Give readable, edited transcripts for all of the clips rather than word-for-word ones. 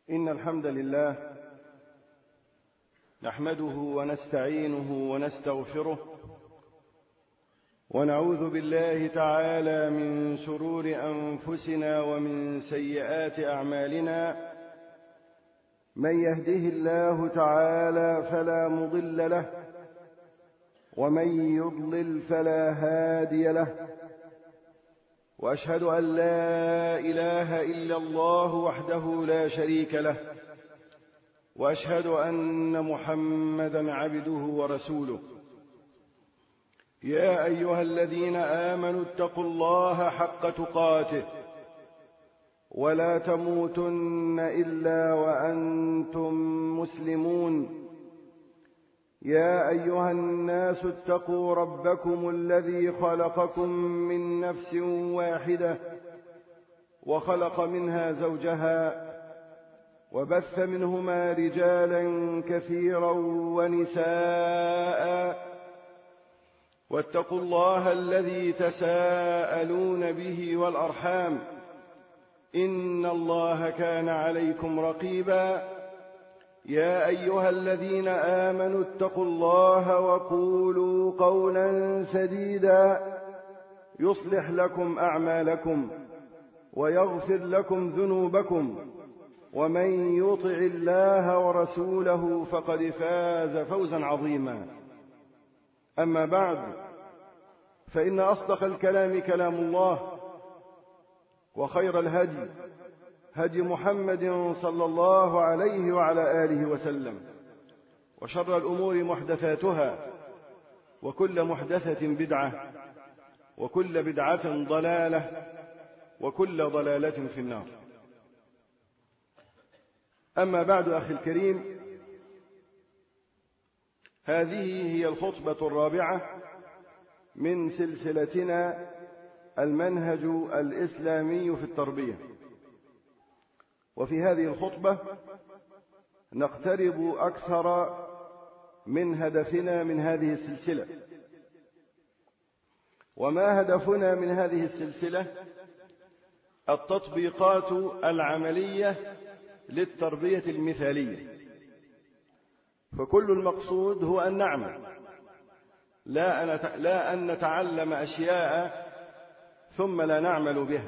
إن الحمد لله نحمده ونستعينه ونستغفره ونعوذ بالله تعالى من شرور أنفسنا ومن سيئات أعمالنا. من يهده الله تعالى فلا مضل له ومن يضلل فلا هادي له، وأشهد أن لا إله إلا الله وحده لا شريك له، وأشهد أن محمدا عبده ورسوله. يا أيها الذين آمنوا اتقوا الله حق تقاته ولا تموتن إلا وأنتم مسلمون. يا أيها الناس اتقوا ربكم الذي خلقكم من نفس واحدة وخلق منها زوجها وبث منهما رجالا كثيرا ونساء، واتقوا الله الذي تساءلون به والأرحام إن الله كان عليكم رقيبا. يا أيها الذين آمنوا اتقوا الله وقولوا قولا سديدا يصلح لكم أعمالكم ويغفر لكم ذنوبكم، ومن يطع الله ورسوله فقد فاز فوزا عظيما. أما بعد، فإن أصدق الكلام كلام الله، وخير الهدي هدي محمد صلى الله عليه وعلى آله وسلم، وشر الأمور محدثاتها، وكل محدثة بدعة، وكل بدعة ضلالة، وكل ضلالة في النار. أما بعد، أخي الكريم، هذه هي الخطبة الرابعة من سلسلتنا المنهج الإسلامي في التربية. وفي هذه الخطبة نقترب أكثر من هدفنا من هذه السلسلة. وما هدفنا من هذه السلسلة؟ التطبيقات العملية للتربية المثالية. فكل المقصود هو أن نعمل، لا أن نتعلم أشياء ثم لا نعمل بها.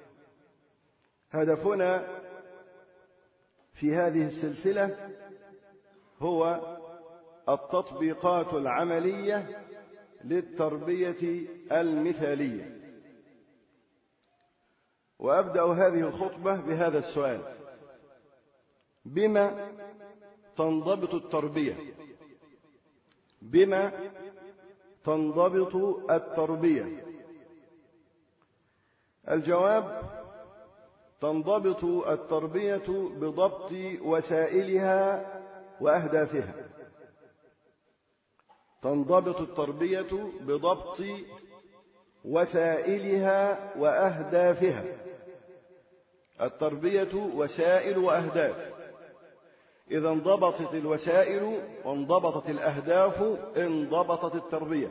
هدفنا في هذه السلسلة هو التطبيقات العملية للتربية المثالية. وأبدأ هذه الخطبة بهذا السؤال: بما تنضبط التربية؟ بما تنضبط التربية؟ الجواب: تنضبط التربية بضبط وسائلها وأهدافها. تنضبط التربية بضبط وسائلها وأهدافها. التربية وسائل وأهداف. إذا انضبطت الوسائل وانضبطت الأهداف انضبطت التربية.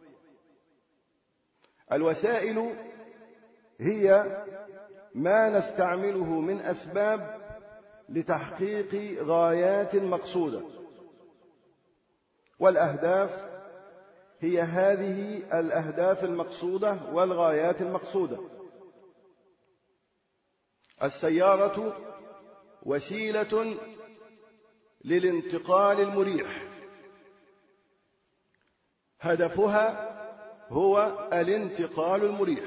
الوسائل هي ما نستعمله من أسباب لتحقيق غايات مقصودة، والأهداف هي هذه الأهداف المقصودة والغايات المقصودة. السيارة وسيلة للانتقال المريح، هدفها هو الانتقال المريح.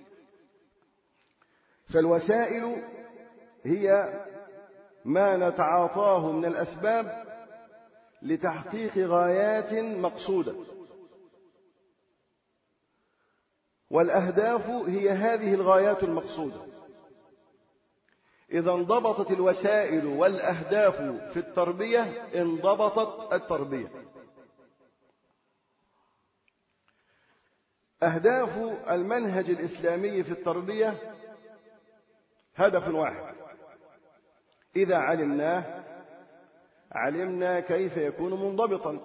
فالوسائل هي ما نتعاطاه من الأسباب لتحقيق غايات مقصودة، والأهداف هي هذه الغايات المقصودة. إذا انضبطت الوسائل والأهداف في التربية انضبطت التربية. أهداف المنهج الإسلامي في التربية هدف واحد، إذا علمناه علمنا كيف يكون منضبطا.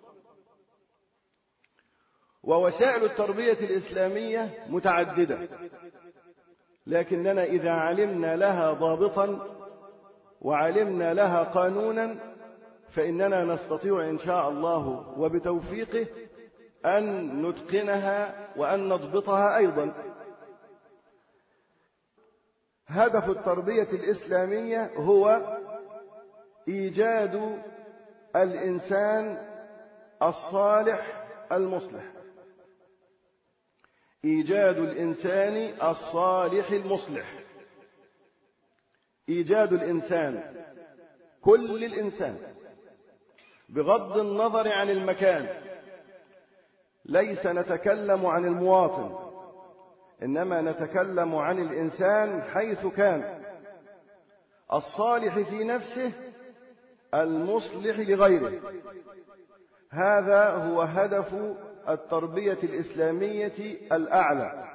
ووسائل التربية الإسلامية متعددة، لكننا إذا علمنا لها ضابطا وعلمنا لها قانونا فإننا نستطيع إن شاء الله وبتوفيقه أن نتقنها وأن نضبطها أيضا. هدف التربية الإسلامية هو إيجاد الإنسان الصالح المصلح، إيجاد الإنسان الصالح المصلح، إيجاد الإنسان، كل الإنسان، بغض النظر عن المكان. ليس نتكلم عن المواطن، إنما نتكلم عن الإنسان حيث كان، الصالح في نفسه المصلح لغيره. هذا هو هدف التربية الإسلامية الأعلى.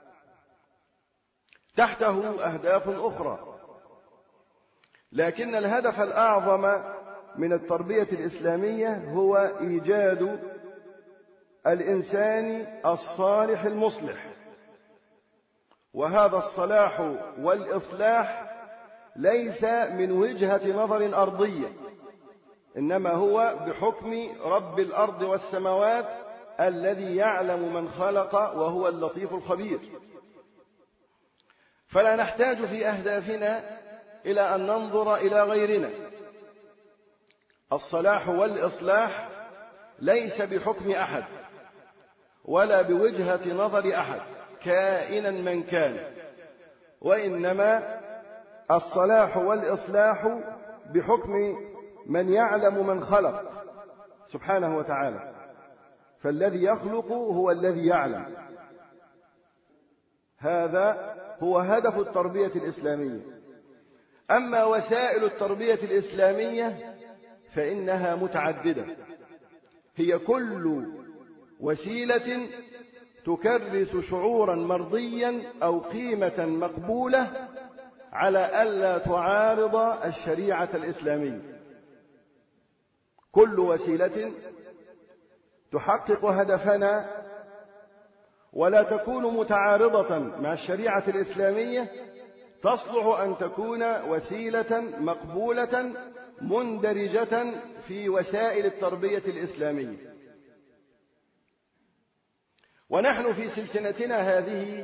تحته أهداف أخرى، لكن الهدف الأعظم من التربية الإسلامية هو إيجاد الإنسان الصالح المصلح. وهذا الصلاح والإصلاح ليس من وجهة نظر أرضية، إنما هو بحكم رب الأرض والسماوات الذي يعلم من خلق وهو اللطيف الخبير. فلا نحتاج في أهدافنا إلى أن ننظر إلى غيرنا. الصلاح والإصلاح ليس بحكم أحد ولا بوجهة نظر أحد كائنا من كان، وإنما الصلاح والإصلاح بحكم من يعلم من خلق سبحانه وتعالى، فالذي يخلق هو الذي يعلم. هذا هو هدف التربية الإسلامية. أما وسائل التربية الإسلامية فإنها متعددة، هي كل وسيلة تكرس شعورا مرضيا أو قيمة مقبولة على ألا تعارض الشريعة الإسلامية. كل وسيلة تحقق هدفنا ولا تكون متعارضة مع الشريعة الإسلامية تصلح أن تكون وسيلة مقبولة مندرجة في وسائل التربية الإسلامية. ونحن في سلسلتنا هذه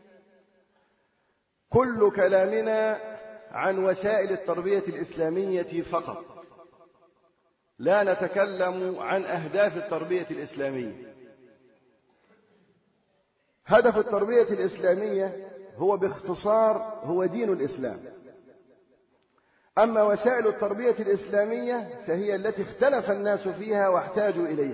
كل كلامنا عن وسائل التربية الإسلامية فقط، لا نتكلم عن أهداف التربية الإسلامية. هدف التربية الإسلامية هو باختصار هو دين الإسلام. أما وسائل التربية الإسلامية فهي التي اختلف الناس فيها واحتاجوا إليها.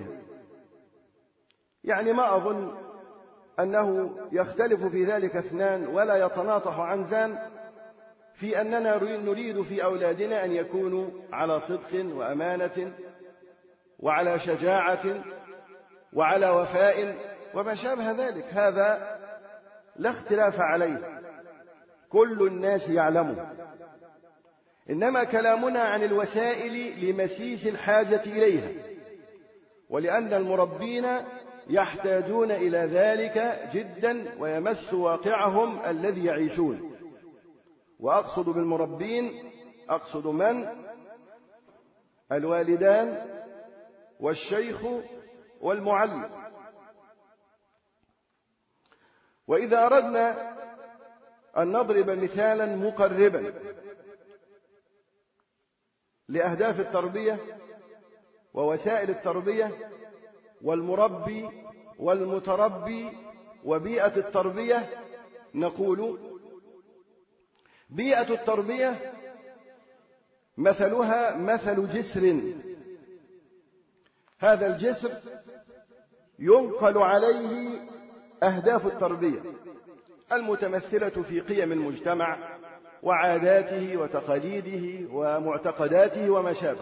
يعني ما أظن أنه يختلف في ذلك اثنان ولا يتناطح عنزان في أننا نريد في أولادنا أن يكونوا على صدق وأمانة وعلى شجاعة وعلى وفاء وما شابه ذلك. هذا لا اختلاف عليه، كل الناس يعلمه. إنما كلامنا عن الوسائل لمسيس الحاجة إليها، ولأن المربين يحتاجون إلى ذلك جدا ويمس واقعهم الذي يعيشون. وأقصد بالمربين أقصد من؟ الوالدان والشيخ والمعلم. وإذا أردنا أن نضرب مثالا مقربا لأهداف التربية ووسائل التربية والمربي والمتربي وبيئة التربية، نقول بيئة التربية مثلها مثل جسر. هذا الجسر ينقل عليه أهداف التربية المتمثلة في قيم المجتمع وعاداته وتقاليده ومعتقداته وما شابه.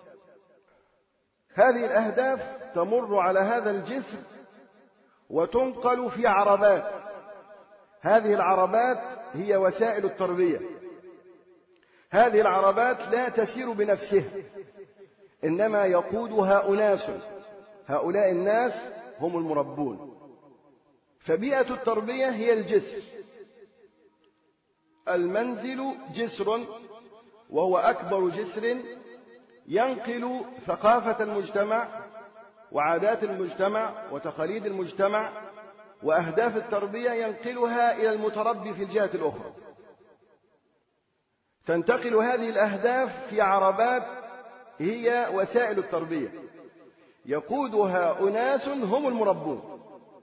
هذه الأهداف تمر على هذا الجسر وتنقل في عربات. هذه العربات هي وسائل التربية. هذه العربات لا تسير بنفسها، إنما يقودها أناس، هؤلاء الناس هم المربون. فبيئة التربية هي الجسر. المنزل جسر وهو أكبر جسر ينقل ثقافة المجتمع وعادات المجتمع وتقاليد المجتمع وأهداف التربية، ينقلها إلى المتربي في الجهة الأخرى. تنتقل هذه الأهداف في عربات هي وسائل التربية يقودها أناس هم المربون.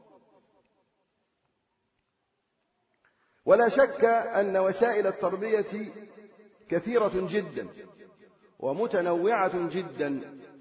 ولا شك أن وسائل التربية كثيرة جدا ومتنوعة جدا،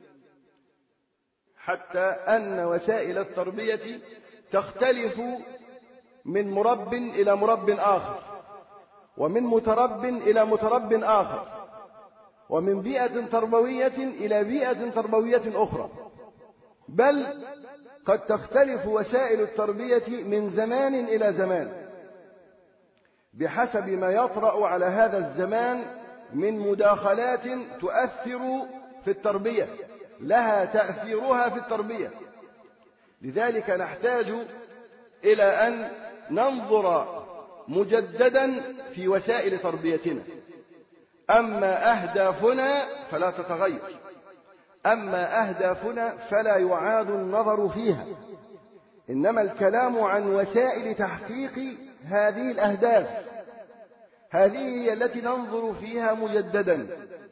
حتى أن وسائل التربية تختلف من مرب إلى مرب آخر، ومن مترب إلى مترب آخر، ومن بيئة تربوية إلى بيئة تربوية أخرى، بل قد تختلف وسائل التربية من زمان إلى زمان بحسب ما يطرأ على هذا الزمان من مداخلات تؤثر في التربية، لها تأثيرها في التربية. لذلك نحتاج إلى أن ننظر مجددا في وسائل تربيتنا. أما أهدافنا فلا تتغير، أما أهدافنا فلا يعاد النظر فيها، إنما الكلام عن وسائل تحقيق هذه الأهداف، هذه هي التي ننظر فيها مجددا.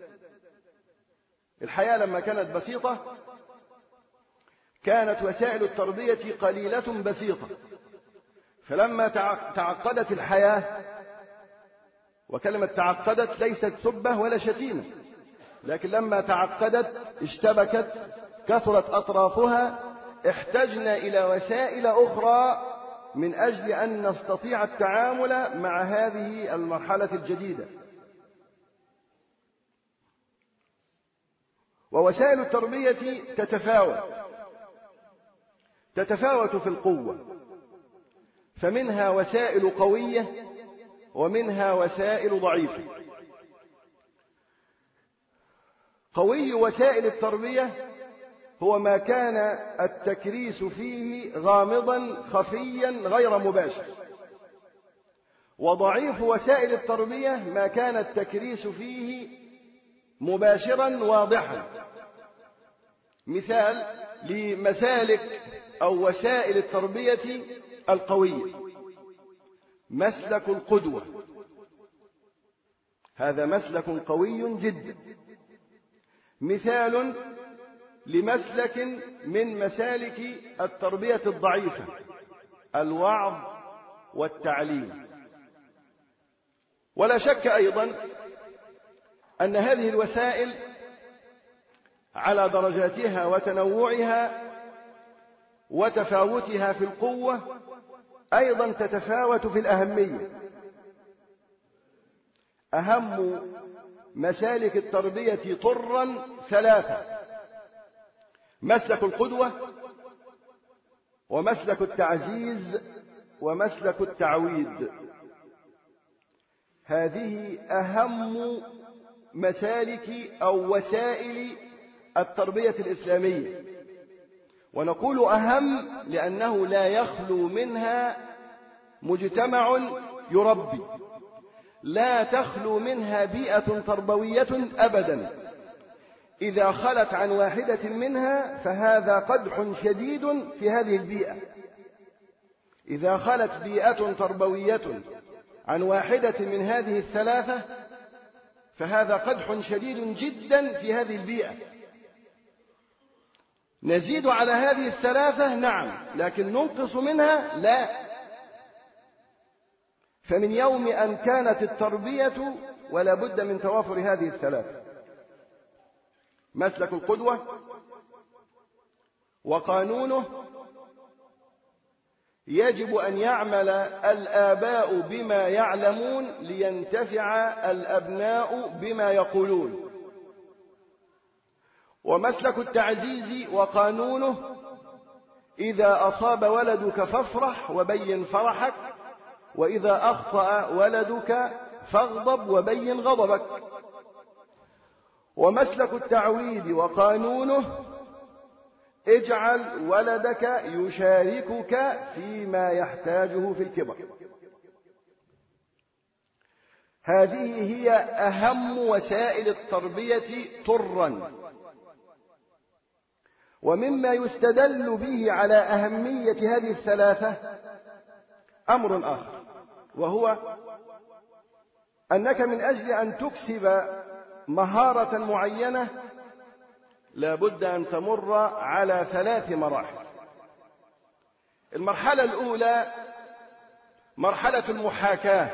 الحياة لما كانت بسيطة كانت وسائل التربية قليلة بسيطة، فلما تعقدت الحياة، وكلمة تعقدت ليست سبة ولا شتيمة، لكن لما تعقدت اشتبكت كثرت أطرافها، احتجنا إلى وسائل أخرى من أجل أن نستطيع التعامل مع هذه المرحلة الجديدة. ووسائل التربية تتفاوت في القوة، فمنها وسائل قوية ومنها وسائل ضعيفة. قوي وسائل التربية هو ما كان التكريس فيه غامضا خفيا غير مباشر، وضعيف وسائل التربية ما كان التكريس فيه مباشرا واضحا. مثال لمسالك أو وسائل التربية القوية: مسلك القدوة، هذا مسلك قوي جدا. مثال لمسلك من مسالك التربية الضعيفة: الوعظ والتعليم. ولا شك أيضا أن هذه الوسائل على درجاتها وتنوعها وتفاوتها في القوة أيضا تتفاوت في الأهمية. أهم مسالك التربية طرا ثلاثة: مسلك القدوة، ومسلك التعزيز، ومسلك التعويد. هذه أهم مسالك أو وسائل التربية الإسلامية. ونقول أهم لأنه لا يخلو منها مجتمع يربي، لا تخلو منها بيئة تربوية أبدا. إذا خلت عن واحدة منها فهذا قدح شديد في هذه البيئة. إذا خلت بيئة تربوية عن واحدة من هذه الثلاثة فهذا قدح شديد جدا في هذه البيئة. نزيد على هذه الثلاثة نعم، لكن ننقص منها لا. فمن يوم أن كانت التربية ولا بد من توافر هذه الثلاثة: مسلك القدوة، وقانونه يجب أن يعمل الآباء بما يعلمون لينتفع الأبناء بما يقولون. ومسلك التعزيز وقانونه: إذا أصاب ولدك فافرح وبين فرحك، وإذا أخطأ ولدك فاغضب وبين غضبك. ومسلك التعويد وقانونه: اجعل ولدك يشاركك فيما يحتاجه في الكبر. هذه هي أهم وسائل التربية طرا. ومما يستدل به على أهمية هذه الثلاثة أمر آخر، وهو أنك من أجل أن تكسب مهارة معينة لابد أن تمر على 3 مراحل. المرحلة الأولى مرحلة المحاكاة،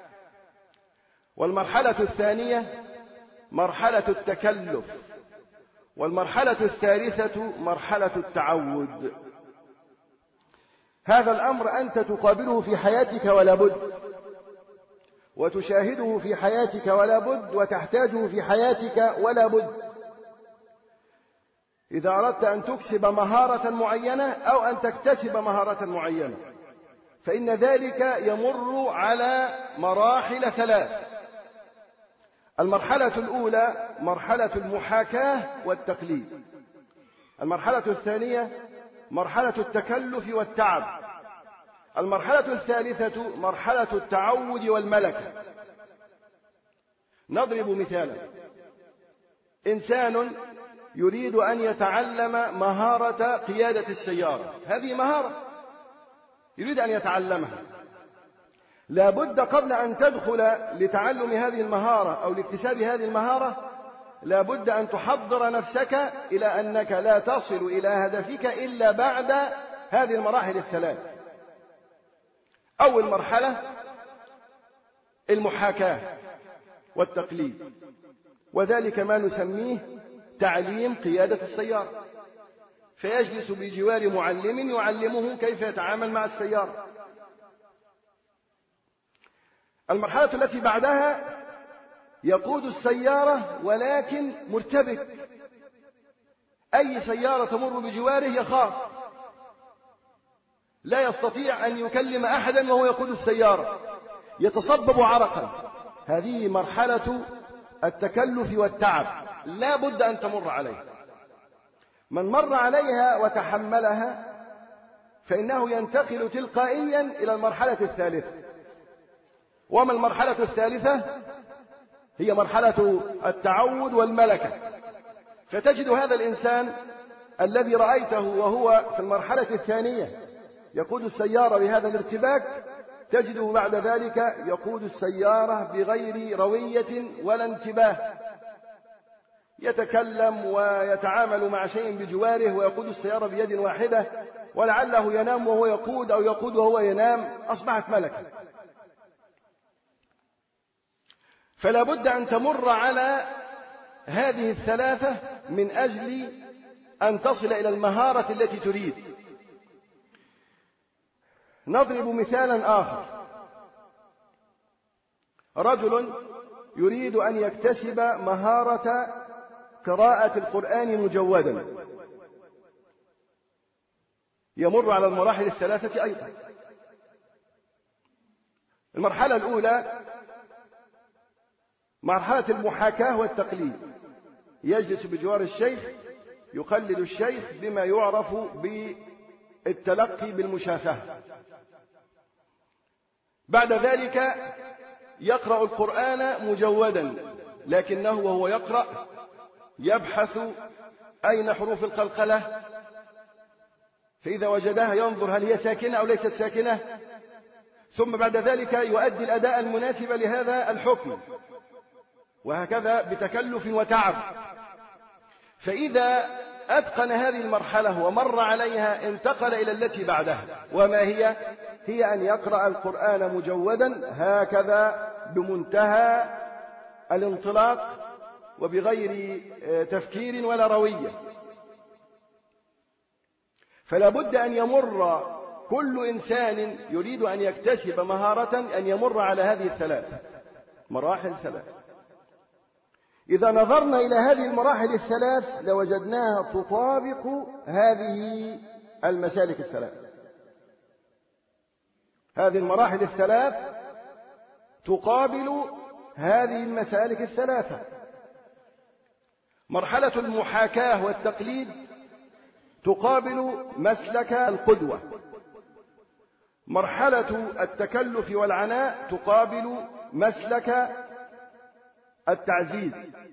والمرحلة الثانية مرحلة التكلف، والمرحلة الثالثة مرحلة التعود. هذا الأمر أنت تقابله في حياتك ولا بد، وتشاهده في حياتك ولا بد، وتحتاجه في حياتك ولا بد. إذا أردت أن تكسب مهارة معينة أو أن تكتسب مهارة معينة فإن ذلك يمر على مراحل 3. المرحلة الأولى مرحلة المحاكاة والتقليد، المرحلة الثانية مرحلة التكلف والتعب، المرحلة الثالثة مرحلة التعود والملكة. نضرب مثالا: إنسان يريد أن يتعلم مهارة قيادة السيارة، هذه مهارة يريد أن يتعلمها، لا بد قبل أن تدخل لتعلم هذه المهارة أو لاكتساب هذه المهارة لا بد أن تحضر نفسك إلى أنك لا تصل إلى هدفك إلا بعد هذه المراحل ال3. أول مرحلة المحاكاة والتقليد، وذلك ما نسميه تعليم قيادة السيارة، فيجلس بجوار معلم يعلمه كيف يتعامل مع السيارة. المرحلة التي بعدها يقود السيارة ولكن مرتبك، أي سيارة تمر بجواره يخاف، لا يستطيع أن يكلم أحدا وهو يقود السيارة، يتصبب عرقا. هذه مرحلة التكلف والتعب، لا بد أن تمر عليها. من مر عليها وتحملها فإنه ينتقل تلقائيا إلى المرحلة الثالثة. وما المرحلة الثالثة؟ هي مرحلة التعود والملكة. فتجد هذا الإنسان الذي رأيته وهو في المرحلة الثانية يقود السيارة بهذا الارتباك، تجده بعد ذلك يقود السيارة بغير روية ولا انتباه، يتكلم ويتعامل مع شيء بجواره ويقود السيارة بيد واحدة، ولعله ينام وهو يقود أو يقود وهو ينام. أصبحت ملكة. فلا بد أن تمر على هذه الثلاثة من أجل أن تصل إلى المهارة التي تريد. نضرب مثالا آخر: رجل يريد أن يكتسب مهارة قراءة القرآن مجودا، يمر على المراحل الثلاثة أيضا. المرحلة الأولى مرحلة المحاكاة والتقليد، يجلس بجوار الشيخ يقلد الشيخ بما يعرف بالتلقي بالمشافهة. بعد ذلك يقرأ القرآن مجودا، لكنه وهو يقرأ يبحث أين حروف القلقلة، فإذا وجدها ينظر هل هي ساكنة أو ليست ساكنة، ثم بعد ذلك يؤدي الأداء المناسب لهذا الحكم، وهكذا بتكلف وتعب. فإذا أتقن هذه المرحلة ومر عليها انتقل إلى التي بعدها، وما هي؟ هي أن يقرأ القرآن مجودا هكذا بمنتهى الانطلاق وبغير تفكير ولا روية. فلا بد أن يمر كل إنسان يريد أن يكتسب مهارة أن يمر على هذه الثلاث مراحل ثلاث. إذا نظرنا إلى هذه المراحل الثلاث لوجدناها تطابق هذه المسالك الثلاث. هذه المراحل الثلاث تقابل هذه المسالك الثلاثة. مرحلة المحاكاة والتقليد تقابل مسلك القدوة. مرحلة التكلف والعناء تقابل مسلك التعزيز.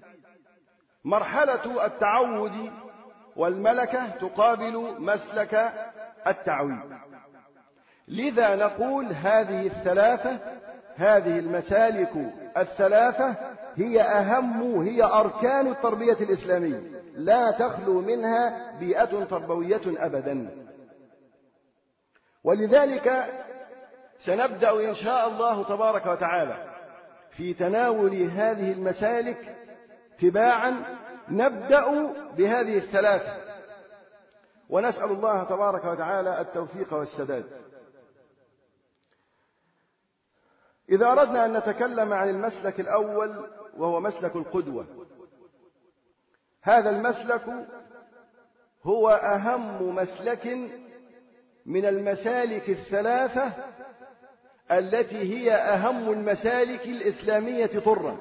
مرحلة التعود والملكة تقابل مسلك التعويد. لذا نقول هذه المسالك الثلاثة هي أركان التربية الإسلامية، لا تخلو منها بيئة تربوية أبدا. ولذلك سنبدأ إن شاء الله تبارك وتعالى في تناول هذه المسالك تباعا، نبدأ بهذه الثلاثة، ونسأل الله تبارك وتعالى التوفيق والسداد. إذا أردنا أن نتكلم عن المسلك الأول وهو مسلك القدوة، هذا المسلك هو أهم مسلك من المسالك الثلاثة التي هي أهم المسالك الإسلامية طرا.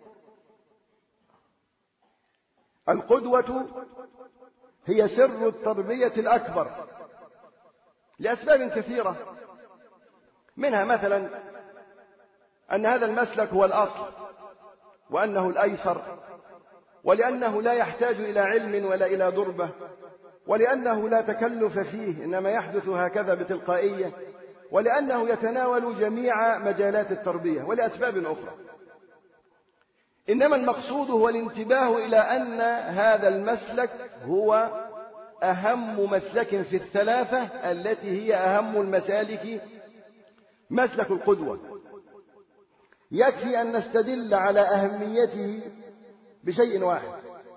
القدوة هي سر التربية الأكبر لأسباب كثيرة، منها مثلا أن هذا المسلك هو الأصل وأنه الأيسر، ولأنه لا يحتاج إلى علم ولا إلى دربة، ولأنه لا تكلف فيه إنما يحدث هكذا بتلقائية، ولأنه يتناول جميع مجالات التربية، ولأسباب أخرى. إنما المقصود هو الانتباه إلى أن هذا المسلك هو أهم مسلك في الثلاثة التي هي أهم المسالك، مسلك القدوة. يكفي أن نستدل على أهميته بشيء واحد،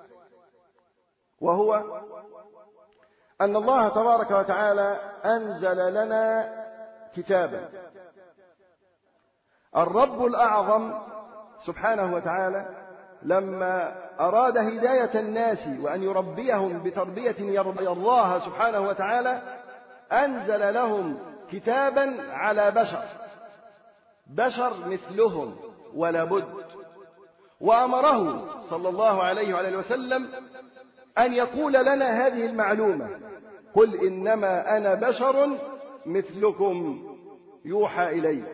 وهو أن الله تبارك وتعالى أنزل لنا كتابا. الرب الأعظم سبحانه وتعالى لما أراد هداية الناس وأن يربيهم بتربية يرضاها سبحانه وتعالى، أنزل لهم كتابا على بشر مثلهم ولا بد، وأمره صلى الله عليه وآله وسلم أن يقول لنا هذه المعلومة: قل إنما أنا بشر مثلكم يوحى إلي.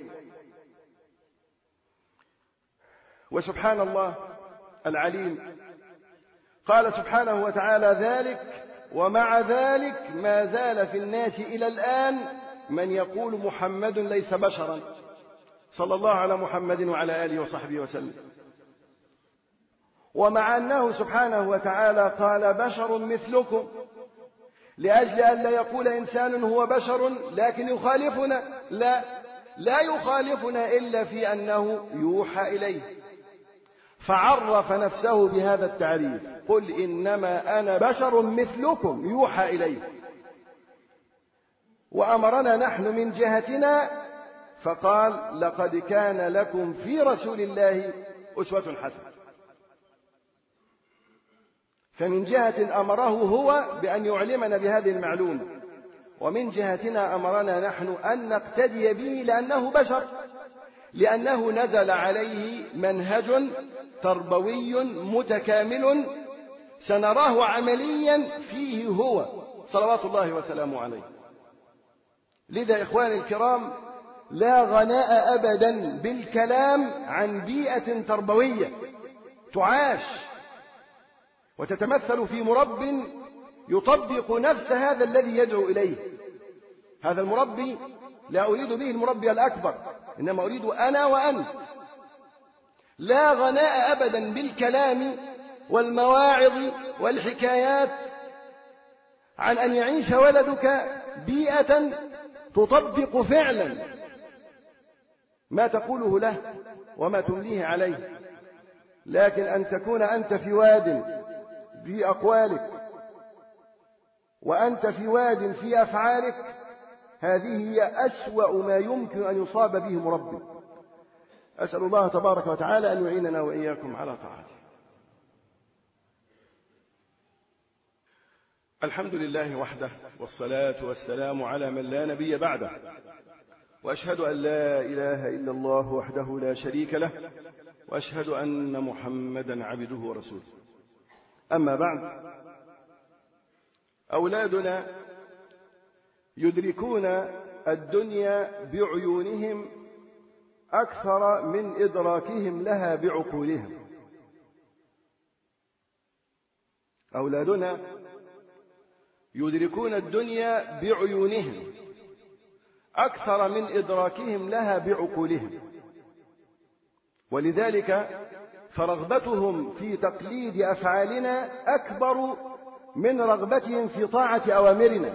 وسبحان الله العليم، قال سبحانه وتعالى: ذلك ومع ذلك ما زال في الناس إلى الآن من يقول محمد ليس بشرا، صلى الله على محمد وعلى آله وصحبه وسلم. ومع أنه سبحانه وتعالى قال بشر مثلكم لأجل أن لا يقول إنسان هو بشر لكن يخالفنا، لا يخالفنا إلا في أنه يوحى إليه، فعرف نفسه بهذا التعريف: قل إنما أنا بشر مثلكم يوحى إليه. وأمرنا نحن من جهتنا فقال: لقد كان لكم في رسول الله أسوة حسنة. فمن جهة أمره هو بأن يعلمنا بهذه المعلومة، ومن جهتنا أمرنا نحن أن نقتدي به لأنه بشر، لأنه نزل عليه منهج تربوي متكامل سنراه عمليا فيه هو صلوات الله وسلامه عليه. لذا إخواني الكرام، لا غناء أبدا بالكلام عن بيئة تربوية تعاش وتتمثل في مرب يطبق نفس هذا الذي يدعو إليه. هذا المربي لا أريد به المربي الأكبر، إنما أريد أنا وأنت. لا غناء أبدا بالكلام والمواعظ والحكايات عن أن يعيش ولدك بيئة تطبق فعلا ما تقوله له وما تمليه عليه، لكن أن تكون أنت في واد في أقوالك وأنت في واد في أفعالك، هذه هي أسوأ ما يمكن أن يصاب به مربي. أسأل الله تبارك وتعالى أن يعيننا وإياكم على طاعته. الحمد لله وحده، والصلاة والسلام على من لا نبي بعده، وأشهد أن لا إله إلا الله وحده لا شريك له، وأشهد أن محمدا عبده ورسوله. أما بعد، أولادنا يدركون الدنيا بعيونهم أكثر من إدراكهم لها بعقولهم. أولادنا يدركون الدنيا بعيونهم أكثر من إدراكهم لها بعقولهم، ولذلك فرغبتهم في تقليد أفعالنا أكبر من رغبتهم في طاعة أوامرنا.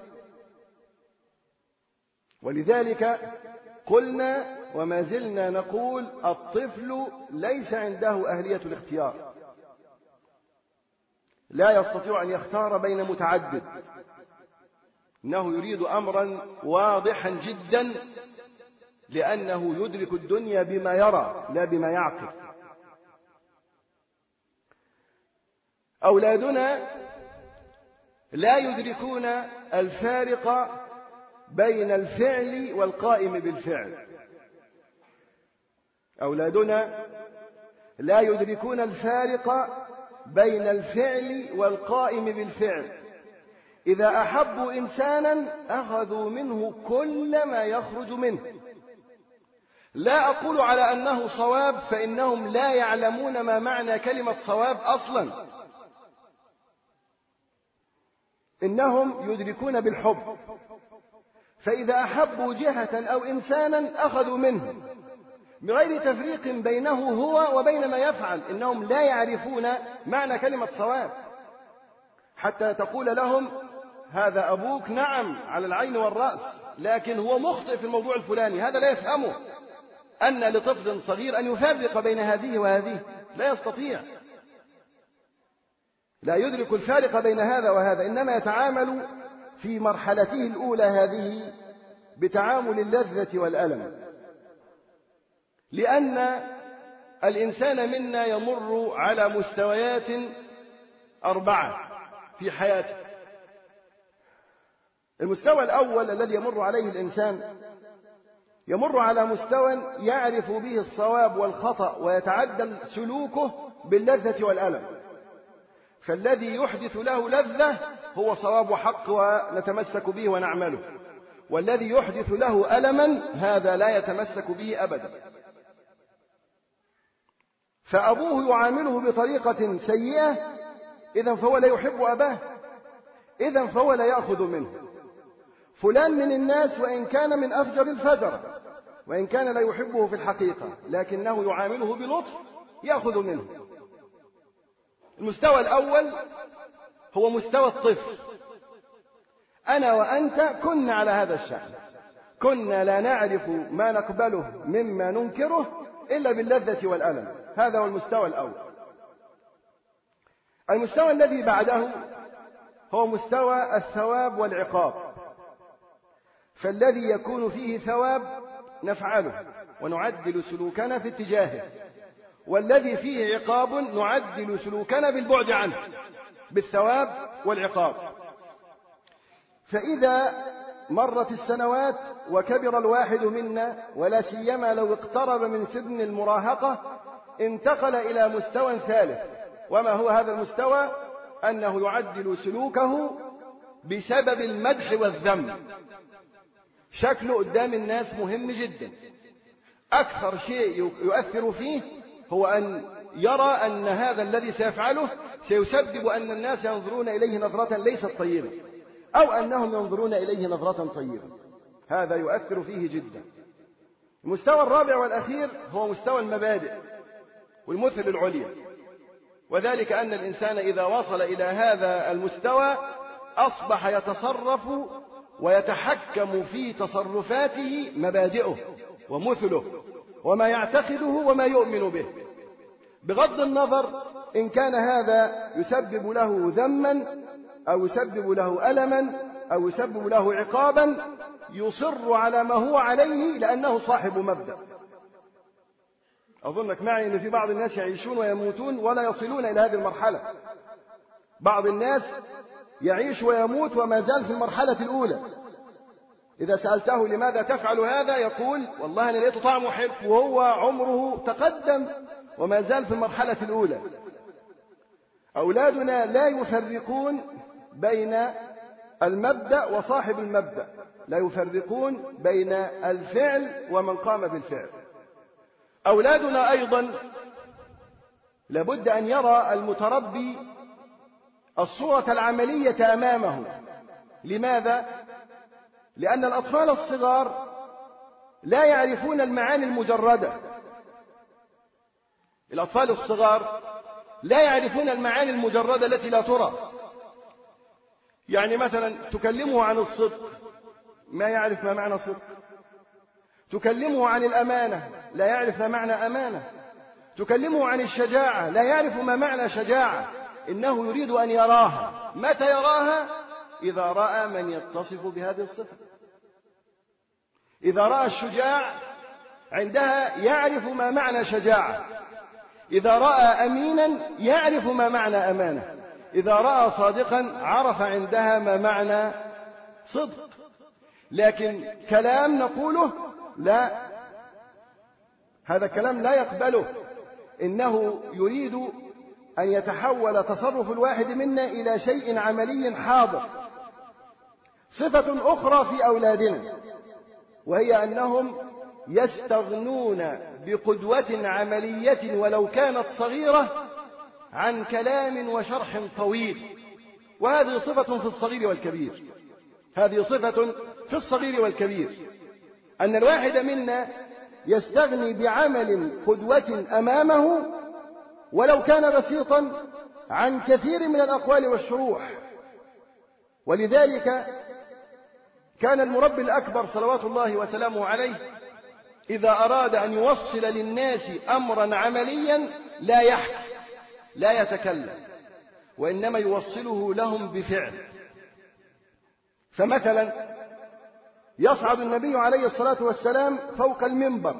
ولذلك قلنا وما زلنا نقول: الطفل ليس عنده أهلية الاختيار، لا يستطيع أن يختار بين متعدد، إنه يريد أمرا واضحا جدا، لأنه يدرك الدنيا بما يرى لا بما يعقل. أولادنا لا يدركون الفارق بين الفعل والقائم بالفعل. أولادنا لا يدركون الفارق بين الفعل والقائم بالفعل. إذا أحبوا إنسانا أخذوا منه كل ما يخرج منه. لا أقول على أنه صواب، فإنهم لا يعلمون ما معنى كلمة صواب أصلا. إنهم يدركون بالحب، فإذا أحبوا جهة أو إنسانا أخذوا منه بغير تفريق بينه هو وبين ما يفعل. إنهم لا يعرفون معنى كلمة صواب، حتى تقول لهم: هذا أبوك، نعم على العين والرأس، لكن هو مخطئ في الموضوع الفلاني. هذا لا يفهمه أن لطفل صغير أن يفرق بين هذه وهذه، لا يستطيع، لا يدرك الفارق بين هذا وهذا، إنما يتعامل في مرحلته الأولى هذه بتعامل اللذة والألم. لأن الإنسان منا يمر على مستويات 4 في حياته. المستوى الأول الذي يمر عليه الإنسان يمر على مستوى يعرف به الصواب والخطأ ويتعدل سلوكه باللذة والألم. فالذي يحدث له لذة هو صواب وحق ونتمسك به ونعمله، والذي يحدث له ألما هذا لا يتمسك به أبدا. فأبوه يعامله بطريقة سيئة، إذن فهو لا يحب أباه، إذن فهو لا يأخذ منه. فلان من الناس وإن كان من أفجر الفجر، وإن كان لا يحبه في الحقيقة، لكنه يعامله بلطف يأخذ منه. المستوى الأول هو مستوى الطفل. أنا وأنت كنا على هذا الشأن، كنا لا نعرف ما نقبله مما ننكره إلا باللذة والألم. هذا هو المستوى الأول. المستوى الذي بعده هو مستوى الثواب والعقاب، فالذي يكون فيه ثواب نفعله ونعدل سلوكنا في اتجاهه، والذي فيه عقاب نعدل سلوكنا بالبعد عنه بالثواب والعقاب. فإذا مرت السنوات وكبر الواحد منا، ولا سيما لو اقترب من سن المراهقة، انتقل إلى مستوى ثالث. وما هو هذا المستوى؟ أنه يعدل سلوكه بسبب المدح والذم. شكله قدام الناس مهم جدا. أكثر شيء يؤثر فيه هو أن يرى أن هذا الذي سيفعله سيسبب أن الناس ينظرون إليه نظرة ليست طيبة، أو أنهم ينظرون إليه نظرة طيبة. هذا يؤثر فيه جدا. المستوى الرابع والأخير هو مستوى المبادئ والمثل العليا، وذلك أن الإنسان إذا وصل إلى هذا المستوى أصبح يتصرف ويتحكم في تصرفاته مبادئه ومثله وما يعتقده وما يؤمن به، بغض النظر إن كان هذا يسبب له ذما أو يسبب له ألما أو يسبب له عقابا، يصر على ما هو عليه لأنه صاحب مبدأ. أظنك معي أن في بعض الناس يعيشون ويموتون ولا يصلون إلى هذه المرحلة. بعض الناس يعيش ويموت وما زال في المرحلة الأولى. إذا سألته لماذا تفعل هذا يقول: والله أنا لقيته طعمه حلو، وهو عمره تقدم وما زال في المرحلة الأولى. أولادنا لا يفرقون بين المبدأ وصاحب المبدأ، لا يفرقون بين الفعل ومن قام بالفعل. أولادنا أيضا لابد أن يرى المتربي الصورة العملية أمامه. لماذا؟ لأن الأطفال الصغار لا يعرفون المعاني المجردة. الأطفال الصغار لا يعرفون المعاني المجردة التي لا ترى. يعني مثلا تكلمه عن الصدق ما يعرف ما معنى صدق، تكلمه عن الأمانة لا يعرف ما معنى أمانة، تكلمه عن الشجاعة لا يعرف ما معنى شجاعة، إنه يريد أن يراها. متى يراها؟ إذا رأى من يتصف بهذه الصفة. إذا رأى الشجاع عندها يعرف ما معنى شجاعة، إذا رأى أمينا يعرف ما معنى أمانة، إذا رأى صادقا عرف عندها ما معنى صدق. لكن كلام نقوله لا، هذا الكلام لا يقبله. إنه يريد أن يتحول تصرف الواحد منا إلى شيء عملي حاضر. صفة أخرى في أولادنا وهي أنهم يستغنون بقدوة عملية ولو كانت صغيرة عن كلام وشرح طويل. وهذه صفة في الصغير والكبير، هذه صفة في الصغير والكبير، أن الواحد منا يستغني بعمل قدوة أمامه ولو كان بسيطا عن كثير من الأقوال والشروح. ولذلك كان المربي الأكبر صلوات الله وسلامه عليه إذا أراد أن يوصل للناس أمرا عمليا لا يحكي لا يتكلم، وإنما يوصله لهم بفعل. فمثلا يصعد النبي عليه الصلاة والسلام فوق المنبر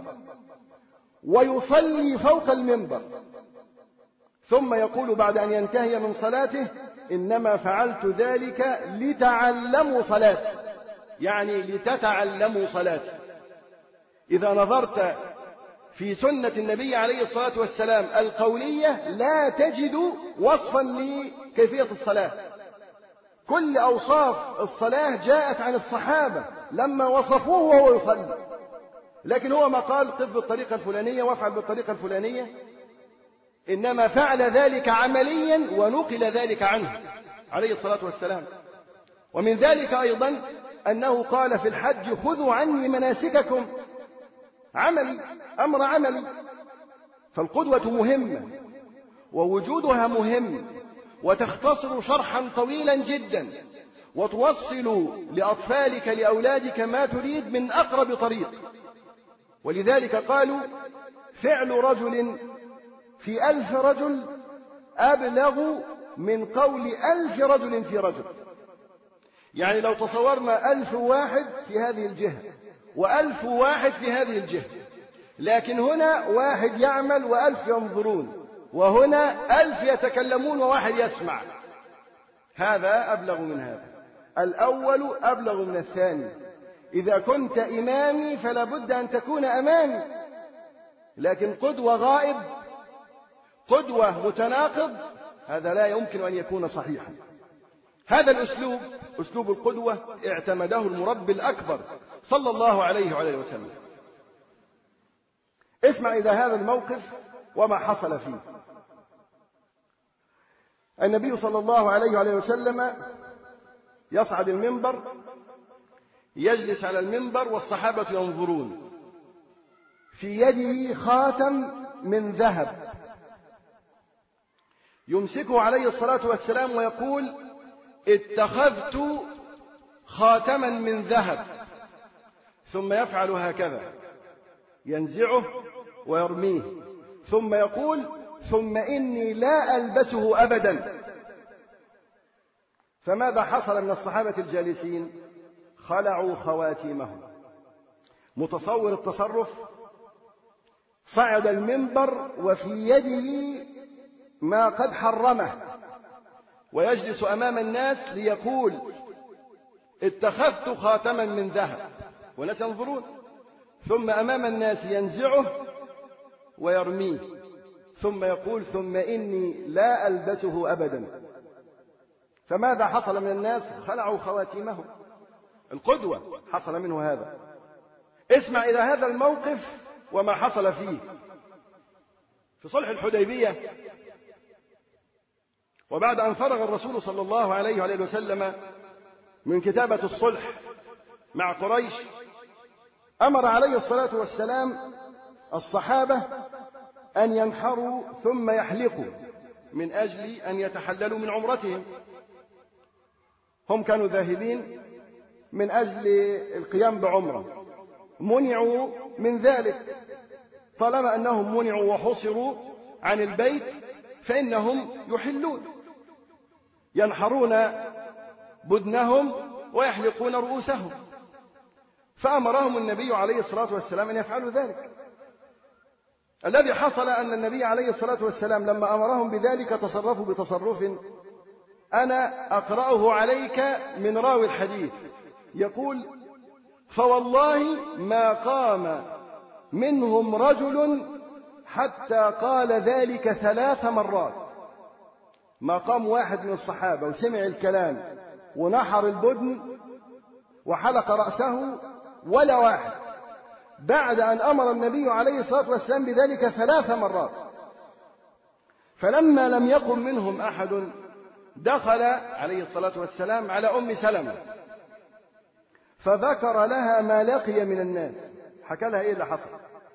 ويصلي فوق المنبر، ثم يقول بعد أن ينتهي من صلاته: إنما فعلت ذلك لتعلموا صلاتي، يعني لتتعلموا صلاتي. إذا نظرت في سنة النبي عليه الصلاة والسلام القولية لا تجد وصفا لكيفية الصلاة. كل أوصاف الصلاة جاءت عن الصحابة لما وصفوه وهو يصلي، لكن هو ما قال قف بالطريقة الفلانية وافعل بالطريقة الفلانية، إنما فعل ذلك عمليا ونقل ذلك عنه عليه الصلاة والسلام. ومن ذلك أيضا أنه قال في الحج: خذوا عني مناسككم. عملي، أمر عملي. فالقدوة مهمة ووجودها مهم، وتختصر شرحا طويلا جدا، وتوصل لأطفالك لأولادك ما تريد من أقرب طريق. ولذلك قالوا: فعل رجل في 1000 رجل أبلغ من قول 1000 رجل في رجل. يعني لو تصورنا 1000 واحد في هذه الجهة و1000 واحد في هذه الجهة، لكن هنا واحد يعمل و1000 ينظرون، وهنا 1000 يتكلمون وواحد يسمع، هذا أبلغ من هذا. الأول أبلغ من الثاني. إذا كنت إمامي فلا بد أن تكون أمامي، لكن قدوة غائب، قدوة متناقض، هذا لا يمكن أن يكون صحيحا. هذا الأسلوب، أسلوب القدوة، اعتمده المربي الأكبر صلى الله عليه وعليه وسلم. اسمع إلى هذا الموقف وما حصل فيه. النبي صلى الله عليه وعليه وسلم يصعد المنبر، يجلس على المنبر والصحابة ينظرون، في يده خاتم من ذهب، يمسكه عليه الصلاة والسلام ويقول: اتخذت خاتما من ذهب. ثم يفعل هكذا، ينزعه ويرميه، ثم يقول: ثم إني لا ألبسه أبدا. فماذا حصل من الصحابة الجالسين؟ خلعوا خواتيمهم. متصور التصرف؟ صعد المنبر وفي يده ما قد حرمه، ويجلس أمام الناس ليقول: اتخذت خاتما من ذهب، والناس ينظرون، ثم أمام الناس ينزعه ويرميه، ثم يقول: ثم إني لا ألبسه أبدا. فماذا حصل من الناس؟ خلعوا خواتيمهم. القدوة حصل منه هذا. اسمع إلى هذا الموقف وما حصل فيه. في صلح الحديبية، وبعد أن فرغ الرسول صلى الله عليه وآله وسلم من كتابة الصلح مع قريش، أمر عليه الصلاة والسلام الصحابة أن ينحروا ثم يحلقوا من أجل أن يتحللوا من عمرتهم. هم كانوا ذاهبين من أجل القيام بعمرة، منعوا من ذلك. طالما أنهم منعوا وحصروا عن البيت فإنهم يحلون، ينحرون بدنهم ويحلقون رؤوسهم. فأمرهم النبي عليه الصلاة والسلام أن يفعلوا ذلك. الذي حصل أن النبي عليه الصلاة والسلام لما أمرهم بذلك تصرفوا بتصرف أنا أقرأه عليك من راوي الحديث، يقول: فوالله ما قام منهم رجل حتى قال ذلك 3 مرات. ما قام واحد من الصحابة وسمع الكلام ونحر البدن وحلق رأسه ولا واحد بعد أن أمر النبي عليه الصلاة والسلام بذلك 3 مرات. فلما لم يقم منهم أحد دخل عليه الصلاة والسلام على أم سلمة فذكر لها ما لقي من الناس، حكى لها إيه اللي حصل.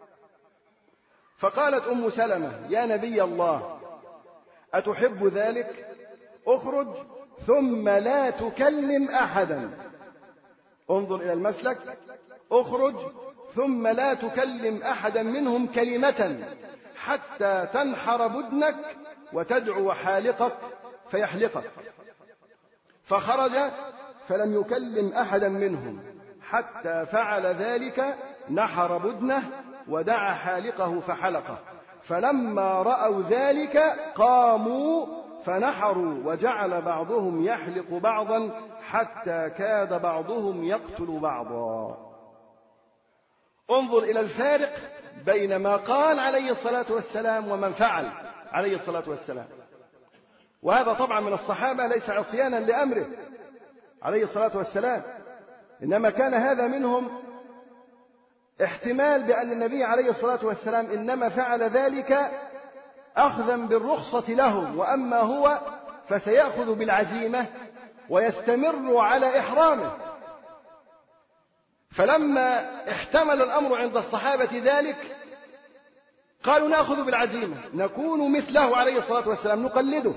فقالت أم سلمة: يا نبي الله، أتحب ذلك؟ اخرج ثم لا تكلم أحدا. انظر إلى المسلك، اخرج ثم لا تكلم أحدا منهم كلمة حتى تنحر بدنك وتدعو حالقك فيحلقك. فخرج فلم يكلم أحدا منهم حتى فعل ذلك، نحر بدنه ودعا حالقه فحلقه. فلما رأوا ذلك قاموا فنحروا، وجعل بعضهم يحلق بعضا حتى كاد بعضهم يقتل بعضا. انظر إلى الفارق بين ما قال عليه الصلاة والسلام ومن فعل عليه الصلاة والسلام. وهذا طبعا من الصحابة ليس عصيانا لأمره عليه الصلاة والسلام، إنما كان هذا منهم احتمال بأن النبي عليه الصلاة والسلام إنما فعل ذلك أخذا بالرخصة لهم، وأما هو فسيأخذ بالعزيمة ويستمر على إحرامه. فلما احتمل الأمر عند الصحابة ذلك قالوا: نأخذ بالعزيمة، نكون مثله عليه الصلاة والسلام، نقلده.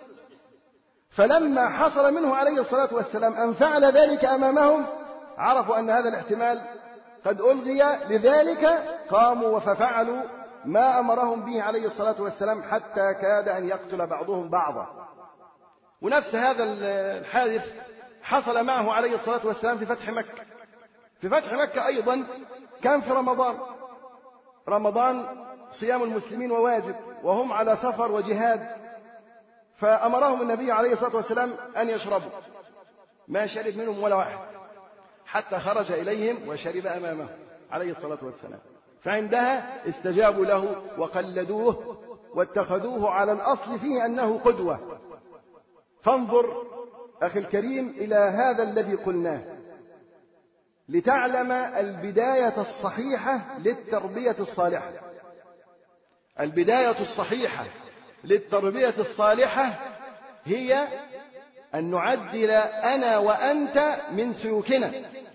فلما حصل منه عليه الصلاة والسلام أن فعل ذلك أمامهم عرفوا أن هذا الاحتمال قد ألغي، لذلك قاموا ففعلوا ما أمرهم به عليه الصلاة والسلام حتى كاد أن يقتل بعضهم بعضا. ونفس هذا الحادث حصل معه عليه الصلاة والسلام في فتح مكة. في فتح مكة أيضا كان في رمضان صيام المسلمين وواجب، وهم على سفر وجهاد، فأمرهم النبي عليه الصلاة والسلام أن يشربوا، ما شرب منهم ولا واحد حتى خرج إليهم وشرب أمامه عليه الصلاة والسلام. فعندها استجابوا له وقلدوه واتخذوه على الأصل فيه أنه قدوة. فانظر أخي الكريم إلى هذا الذي قلناه لتعلم البداية الصحيحة للتربية الصالحة. البداية الصحيحة للتربية الصالحة هي أن نعدل أنا وأنت من سلوكنا.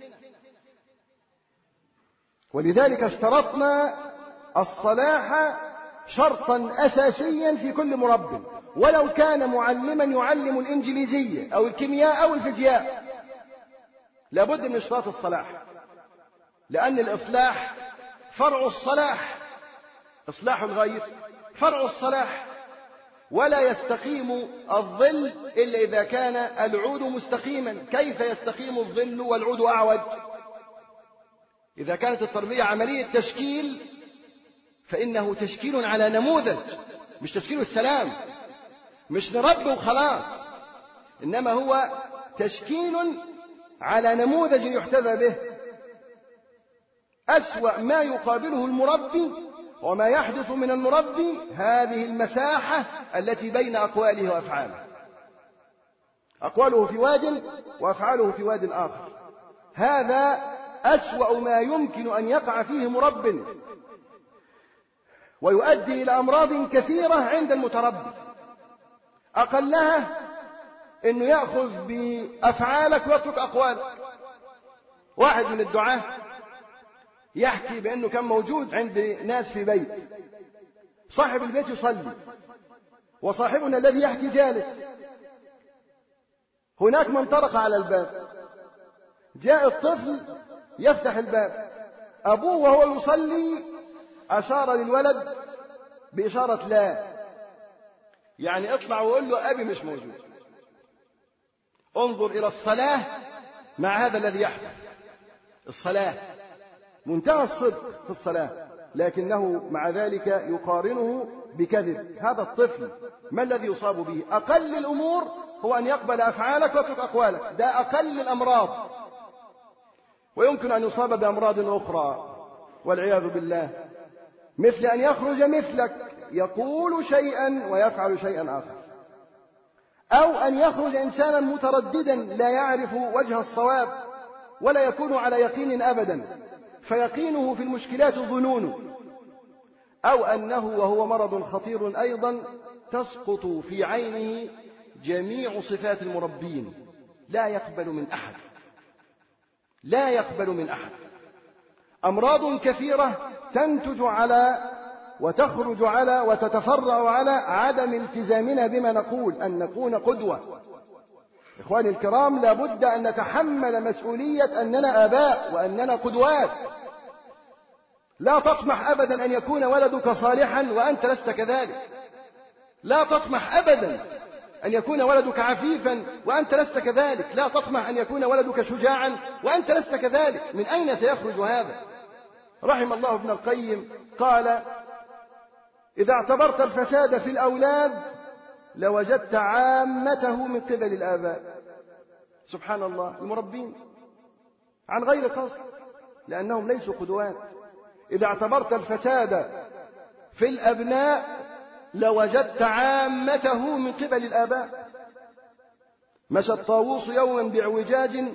ولذلك اشترطنا الصلاح شرطا أساسيا في كل مربٍ، ولو كان معلما يعلم الإنجليزية أو الكيمياء أو الفيزياء، لابد من اشتراط الصلاح، لأن الإصلاح فرع الصلاح، إصلاح الغير فرع الصلاح. ولا يستقيم الظل إلا إذا كان العود مستقيما. كيف يستقيم الظل والعود أعوج؟ إذا كانت التربية عملية تشكيل فإنه تشكيل على نموذج، مش تشكيل السلام، مش نربي وخلاص، إنما هو تشكيل على نموذج يحتذى به. أسوأ ما يقابله المربي وما يحدث من المربي هذه المساحة التي بين أقواله وأفعاله. أقواله في واد وأفعاله في واد آخر. هذا أسوأ ما يمكن أن يقع فيه مرب. ويؤدي إلى أمراض كثيرة عند المتربي. أقلها أنه يأخذ بأفعالك ويترك أقوالك. واحد من الدعاة يحكي بأنه كان موجود عند ناس في بيت، صاحب البيت يصلي وصاحبنا الذي يحكي جالس. هناك من طرق على الباب، جاء الطفل يفتح الباب، أبوه وهو يصلي أشار للولد بإشارة لا، يعني اطلع وقول له أبي مش موجود. انظر إلى الصلاة مع هذا الذي يحدث. الصلاة منتهى الصدق في الصلاة، لكنه مع ذلك يقارنه بكذب. هذا الطفل ما الذي يصاب به؟ أقل الأمور هو أن يقبل أفعالك ويترك أقوالك، ده أقل الأمراض. ويمكن أن يصاب بأمراض أخرى والعياذ بالله، مثل أن يخرج مثلك يقول شيئا ويفعل شيئا آخر، أو أن يخرج إنسانا مترددا لا يعرف وجه الصواب ولا يكون على يقين أبدا، فيقينه في المشكلات ظنونه، أو أنه وهو مرض خطير أيضا تسقط في عينه جميع صفات المربين، لا يقبل من أحد، لا يقبل من أحد. أمراض كثيرة تنتج على وتخرج على وتتفرع على عدم التزامنا بما نقول، أن نكون قدوة. إخواني الكرام، لابد أن نتحمل مسؤولية أننا آباء وأننا قدوات. لا تطمح أبدا أن يكون ولدك صالحا وأنت لست كذلك. لا تطمح أبدا أن يكون ولدك عفيفا وأنت لست كذلك. لا تطمح أن يكون ولدك شجاعا وأنت لست كذلك. من أين سيخرج هذا؟ رحم الله ابن القيم قال: إذا اعتبرت الفساد في الأولاد لوجدت عامته من قبل الآباء. سبحان الله، المربين عن غير قصد، لأنهم ليسوا قدوات. إذا اعتبرت الفساد في الأبناء لوجدت عامته من قبل الآباء. مشى الطاووس يوما باعوجاج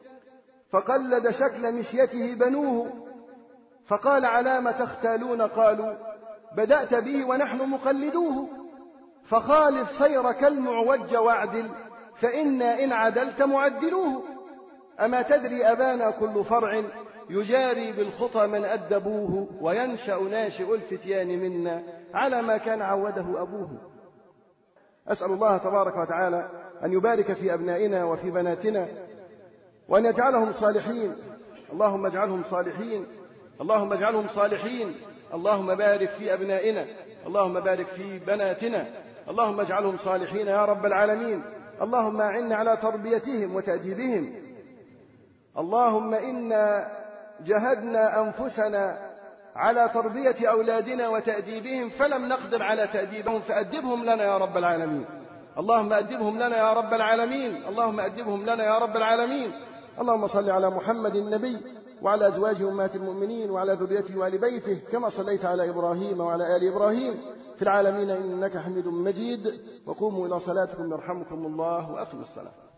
فقلد شكل مشيته بنوه، فقال: على ما تختالون؟ قالوا: بدأت به ونحن مقلدوه. فخالف سيرك المعوج واعدل، فإنا إن عدلت معدلوه. أما تدري أبانا كل فرع يجاري بالخطى من أدبوه، وينشأ ناشئ الفتيان منا على ما كان عوده أبوه. أسأل الله تبارك وتعالى أن يبارك في أبنائنا وفي بناتنا وأن يجعلهم صالحين. اللهم اجعلهم صالحين، اللهم اجعلهم صالحين. اللهم بارك في أبنائنا، اللهم بارك في بناتنا، اللهم اجعلهم صالحين يا رب العالمين. اللهم أعنا على تربيتهم وتأديبهم. اللهم إنا جهدنا أنفسنا على تربية أولادنا وتأديبهم فلم نقدر على تأديبهم، فأدبهم لنا يا رب العالمين. اللهم أدبهم لنا يا رب العالمين، اللهم أدبهم لنا يا رب العالمين. اللهم صل على محمد النبي وعلى أزواجه أمهات المؤمنين وعلى ذريته وآل بيته كما صليت على إبراهيم وعلى آل إبراهيم في العالمين إنك حميد مجيد. وقوموا إلى صلاتكم يرحمكم الله وأقيموا الصلاة.